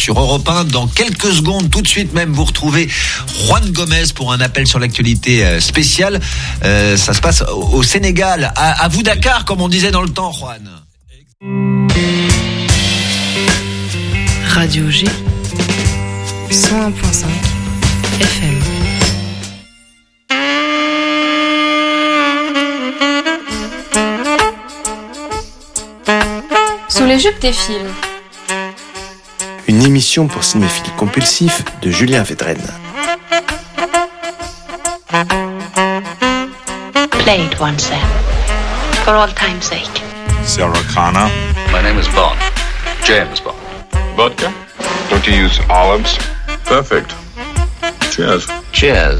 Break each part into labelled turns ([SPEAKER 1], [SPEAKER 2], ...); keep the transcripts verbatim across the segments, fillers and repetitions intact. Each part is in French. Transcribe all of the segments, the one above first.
[SPEAKER 1] sur Europe un. Dans quelques secondes, tout de suite même, vous retrouvez Juan Gomez pour un appel sur l'actualité spéciale. Euh, ça se passe au Sénégal, à, à vous Dakar, comme on disait dans le temps, Juan.
[SPEAKER 2] Radio G, cent un virgule cinq F M.
[SPEAKER 3] Sous les jupes des films.
[SPEAKER 4] Une émission pour cinéphiles compulsifs de Julien Védrenne.
[SPEAKER 5] Play it once then, for all time's sake.
[SPEAKER 6] Sarah Connor.
[SPEAKER 7] My name is Bond. James Bond.
[SPEAKER 6] Vodka? Don't you use olives? Perfect. Cheers.
[SPEAKER 7] Cheers.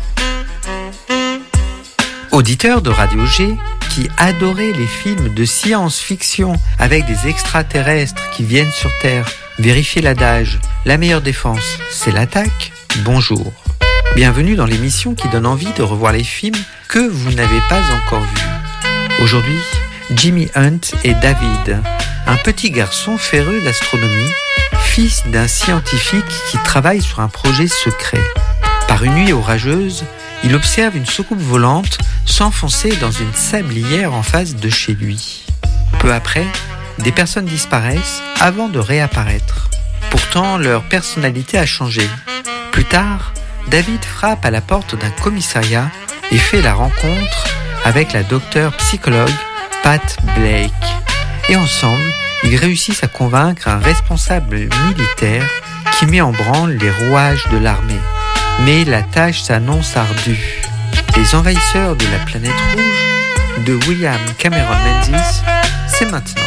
[SPEAKER 8] Auditeur de Radio G qui adorait les films de science-fiction avec des extraterrestres qui viennent sur Terre vérifier l'adage « La meilleure défense, c'est l'attaque », bonjour. Bienvenue dans l'émission qui donne envie de revoir les films que vous n'avez pas encore vus. Aujourd'hui, Jimmy Hunt et David, un petit garçon féru d'astronomie, fils d'un scientifique qui travaille sur un projet secret. Par une nuit orageuse, il observe une soucoupe volante s'enfoncer dans une sablière en face de chez lui. Peu après, des personnes disparaissent avant de réapparaître. Pourtant, leur personnalité a changé. Plus tard, David frappe à la porte d'un commissariat et fait la rencontre avec la docteure psychologue Pat Blake. Et ensemble, ils réussissent à convaincre un responsable militaire qui met en branle les rouages de l'armée. Mais la tâche s'annonce ardue. Les envahisseurs de la planète rouge de William Cameron Menzies, c'est maintenant.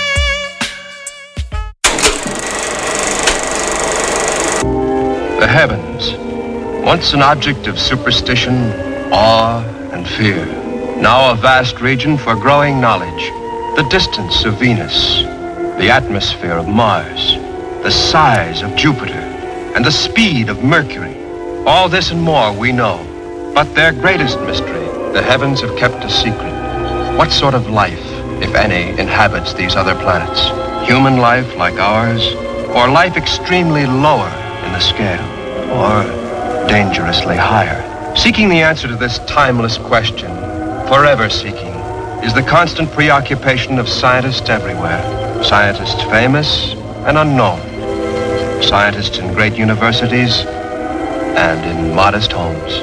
[SPEAKER 9] The heavens, once an object of superstition, awe, and fear, now a vast region for growing knowledge. The distance of Venus, the atmosphere of Mars, the size of Jupiter, and the speed of Mercury. All this and more we know. But their greatest mystery, the heavens have kept a secret. What sort of life, if any, inhabits these other planets? Human life like ours, or life extremely lower in the scale, or dangerously higher? Seeking the answer to this timeless question, forever seeking, is the constant preoccupation of scientists everywhere. Scientists famous and unknown. Scientists in great universities and in modest homes.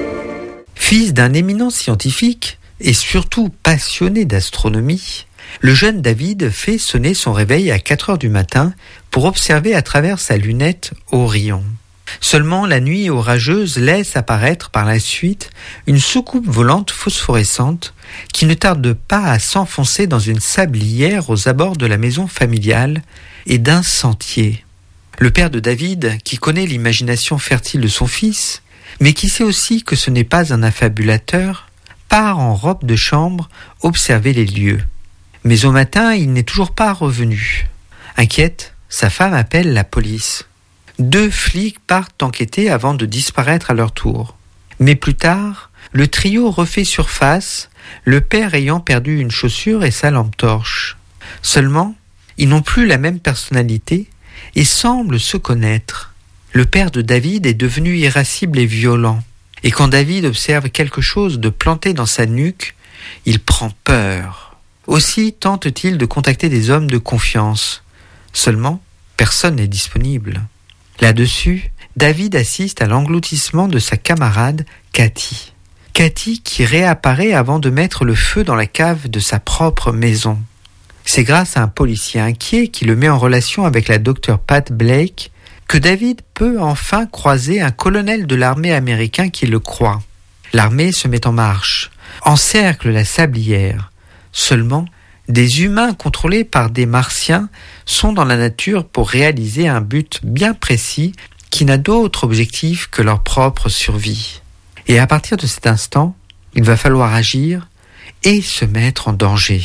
[SPEAKER 8] Fils d'un éminent scientifique et surtout passionné d'astronomie, le jeune David fait sonner son réveil à quatre heures du matin pour observer à travers sa lunette Orion. Seulement la nuit orageuse laisse apparaître par la suite une soucoupe volante phosphorescente qui ne tarde pas à s'enfoncer dans une sablière aux abords de la maison familiale et d'un sentier. Le père de David, qui connaît l'imagination fertile de son fils, mais qui sait aussi que ce n'est pas un affabulateur, part en robe de chambre observer les lieux. Mais au matin, il n'est toujours pas revenu. Inquiète, sa femme appelle la police. Deux flics partent enquêter avant de disparaître à leur tour. Mais plus tard, le trio refait surface, le père ayant perdu une chaussure et sa lampe torche. Seulement, ils n'ont plus la même personnalité et semblent se connaître. Le père de David est devenu irascible et violent. Et quand David observe quelque chose de planté dans sa nuque, il prend peur. Aussi tente-t-il de contacter des hommes de confiance. Seulement, personne n'est disponible. Là-dessus, David assiste à l'engloutissement de sa camarade Cathy. Cathy qui réapparaît avant de mettre le feu dans la cave de sa propre maison. C'est grâce à un policier inquiet qui le met en relation avec la docteure Pat Blake que David peut enfin croiser un colonel de l'armée américain qui le croit. L'armée se met en marche, encercle la sablière. Seulement, des humains contrôlés par des martiens sont dans la nature pour réaliser un but bien précis qui n'a d'autre objectif que leur propre survie. Et à partir de cet instant, il va falloir agir et se mettre en danger.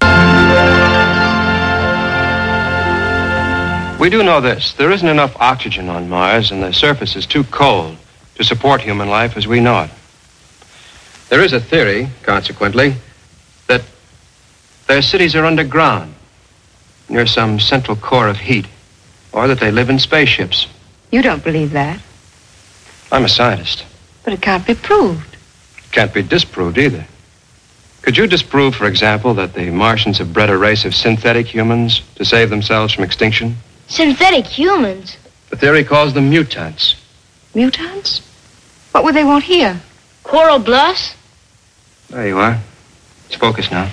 [SPEAKER 9] We do know this. There isn't enough oxygen on Mars, and the surface is too cold to support human life as we know it. There is a theory, consequently, that their cities are underground, near some central core of heat. or that they live in spaceships.
[SPEAKER 5] You don't believe that.
[SPEAKER 9] I'm a scientist.
[SPEAKER 5] But it can't be proved.
[SPEAKER 9] Can't be disproved either. Could you disprove, for example, that the Martians have bred a race of synthetic humans to save themselves from extinction?
[SPEAKER 3] Synthetic humans?
[SPEAKER 9] The theory calls them mutants.
[SPEAKER 5] Mutants? What would they want here?
[SPEAKER 3] Coral Bluffs?
[SPEAKER 9] There you are. It's focused now.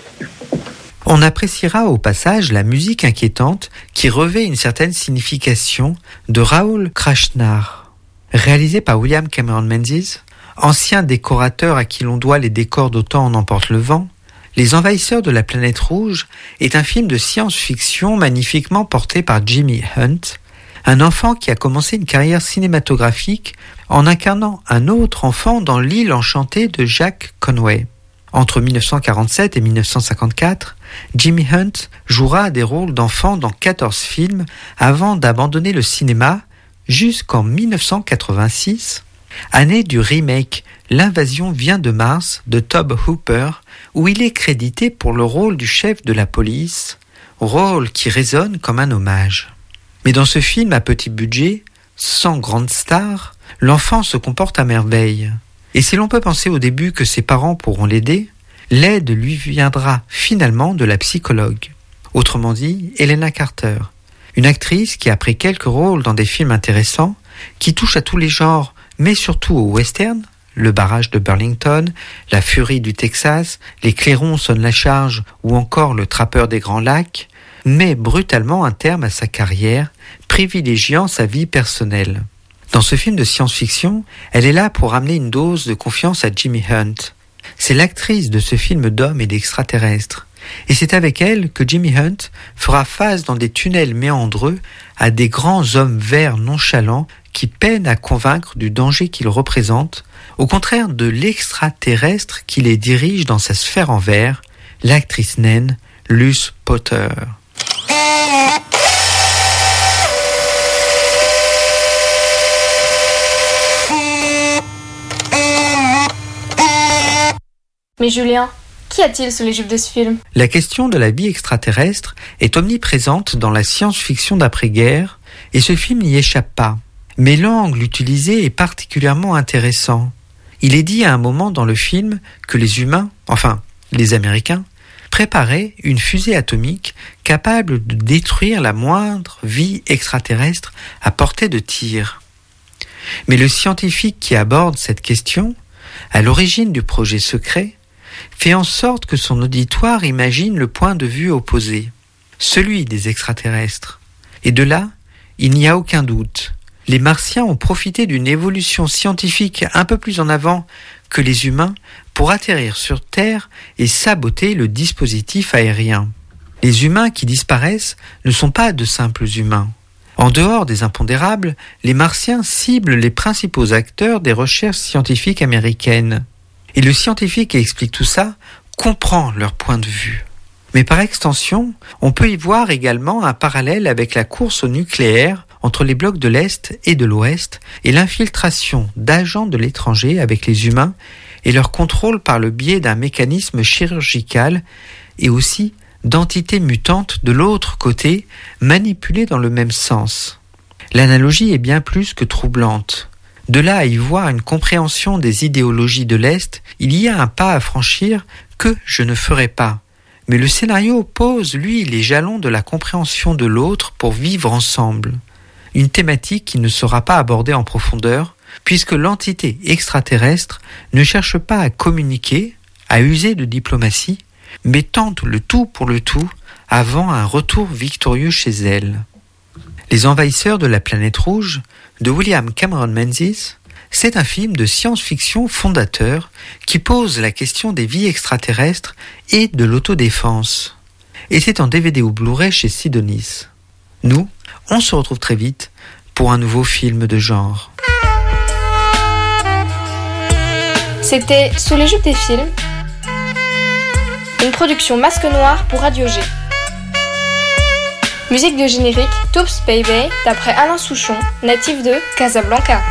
[SPEAKER 8] On appréciera au passage la musique inquiétante qui revêt une certaine signification de Raoul Krasnar. Réalisé par William Cameron Menzies, ancien décorateur à qui l'on doit les décors d'Autant en emporte le vent, Les Envahisseurs de la planète rouge est un film de science-fiction magnifiquement porté par Jimmy Hunt, un enfant qui a commencé une carrière cinématographique en incarnant un autre enfant dans L'île enchantée de Jack Conway. Entre dix-neuf cent quarante-sept et dix-neuf cent cinquante-quatre, Jimmy Hunt jouera des rôles d'enfant dans quatorze films avant d'abandonner le cinéma jusqu'en dix-neuf cent quatre-vingt-six, année du remake L'invasion vient de Mars de Tobe Hooper, où il est crédité pour le rôle du chef de la police, rôle qui résonne comme un hommage. Mais dans ce film à petit budget, sans grande star, l'enfant se comporte à merveille. Et si l'on peut penser au début que ses parents pourront l'aider, l'aide lui viendra finalement de la psychologue. Autrement dit, Helena Carter, une actrice qui a pris quelques rôles dans des films intéressants, qui touchent à tous les genres, mais surtout au western, Le barrage de Burlington, La furie du Texas, Les clairons sonnent la charge ou encore Le trappeur des Grands Lacs, met brutalement un terme à sa carrière, privilégiant sa vie personnelle. Dans ce film de science-fiction, elle est là pour amener une dose de confiance à Jimmy Hunt. C'est l'actrice de ce film d'hommes et d'extraterrestres. Et c'est avec elle que Jimmy Hunt fera face dans des tunnels méandreux à des grands hommes verts nonchalants qui peinent à convaincre du danger qu'ils représentent, au contraire de l'extraterrestre qui les dirige dans sa sphère en verre, l'actrice naine Luce Potter.
[SPEAKER 2] Mais Julien, qu'y a-t-il sous les jupes de ce film ?
[SPEAKER 8] La question de la vie extraterrestre est omniprésente dans la science-fiction d'après-guerre et ce film n'y échappe pas. Mais l'angle utilisé est particulièrement intéressant. Il est dit à un moment dans le film que les humains, enfin les Américains, préparaient une fusée atomique capable de détruire la moindre vie extraterrestre à portée de tir. Mais le scientifique qui aborde cette question, à l'origine du projet secret, fait en sorte que son auditoire imagine le point de vue opposé, celui des extraterrestres. Et de là, il n'y a aucun doute. Les Martiens ont profité d'une évolution scientifique un peu plus en avant que les humains pour atterrir sur Terre et saboter le dispositif aérien. Les humains qui disparaissent ne sont pas de simples humains. En dehors des impondérables, les Martiens ciblent les principaux acteurs des recherches scientifiques américaines. Et le scientifique qui explique tout ça comprend leur point de vue. Mais par extension, on peut y voir également un parallèle avec la course au nucléaire entre les blocs de l'Est et de l'Ouest et l'infiltration d'agents de l'étranger avec les humains et leur contrôle par le biais d'un mécanisme chirurgical et aussi d'entités mutantes de l'autre côté manipulées dans le même sens. L'analogie est bien plus que troublante. De là à y voir une compréhension des idéologies de l'Est, il y a un pas à franchir que je ne ferai pas. Mais le scénario pose, lui, les jalons de la compréhension de l'autre pour vivre ensemble. Une thématique qui ne sera pas abordée en profondeur, puisque l'entité extraterrestre ne cherche pas à communiquer, à user de diplomatie, mais tente le tout pour le tout avant un retour victorieux chez elle. Les Envahisseurs de la planète rouge, de William Cameron Menzies, c'est un film de science-fiction fondateur qui pose la question des vies extraterrestres et de l'autodéfense. Et c'est en D V D ou Blu-ray chez Sidonis. Nous, on se retrouve très vite pour un nouveau film de genre.
[SPEAKER 2] C'était Sous les jupes des films, une production Masque Noir pour Radio G. Musique de générique Toops Baby d'après Alain Souchon, natif de Casablanca.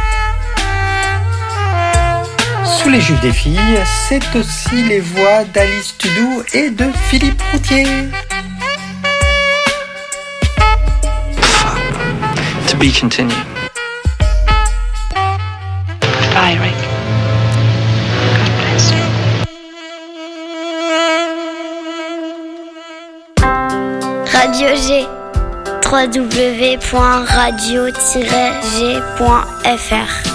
[SPEAKER 8] Sous les jupes des filles, c'est aussi les voix d'Alice Tudou et de Philippe Routier.
[SPEAKER 10] be continued.
[SPEAKER 5] Bye, Rick. God bless you.
[SPEAKER 11] Radio G. w w w point radio tiret g point f r.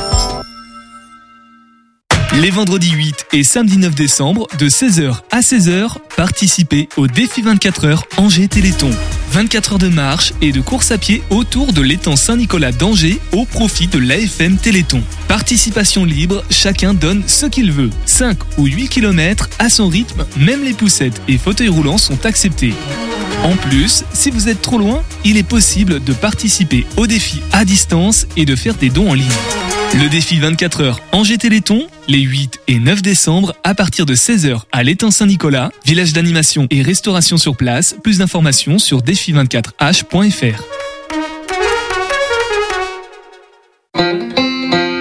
[SPEAKER 12] Les vendredis huit et samedi neuf décembre, de seize heures à seize heures, participez au défi vingt-quatre heures Angers Téléthon. vingt-quatre heures de marche et de course à pied autour de l'étang Saint-Nicolas d'Angers au profit de l'A F M Téléthon. Participation libre, chacun donne ce qu'il veut. cinq ou huit kilomètres à son rythme, même les poussettes et fauteuils roulants sont acceptés. En plus, si vous êtes trop loin, il est possible de participer au défi à distance et de faire des dons en ligne. Le défi vingt-quatre heures Angers Téléthon, les huit et neuf décembre, à partir de seize heures à l'étang Saint-Nicolas, village d'animation et restauration sur place. Plus d'informations sur défi vingt-quatre h point f r.